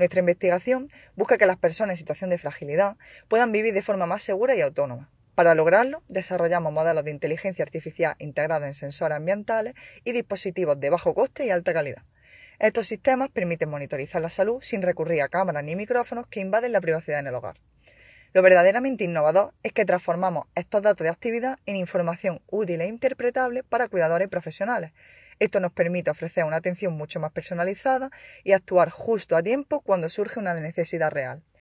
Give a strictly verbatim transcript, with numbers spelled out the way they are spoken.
Nuestra investigación busca que las personas en situación de fragilidad puedan vivir de forma más segura y autónoma. Para lograrlo, desarrollamos modelos de inteligencia artificial integrados en sensores ambientales y dispositivos de bajo coste y alta calidad. Estos sistemas permiten monitorizar la salud sin recurrir a cámaras ni micrófonos que invaden la privacidad en el hogar. Lo verdaderamente innovador es que transformamos estos datos de actividad en información útil e interpretable para cuidadores profesionales. Esto nos permite ofrecer una atención mucho más personalizada y actuar justo a tiempo cuando surge una necesidad real.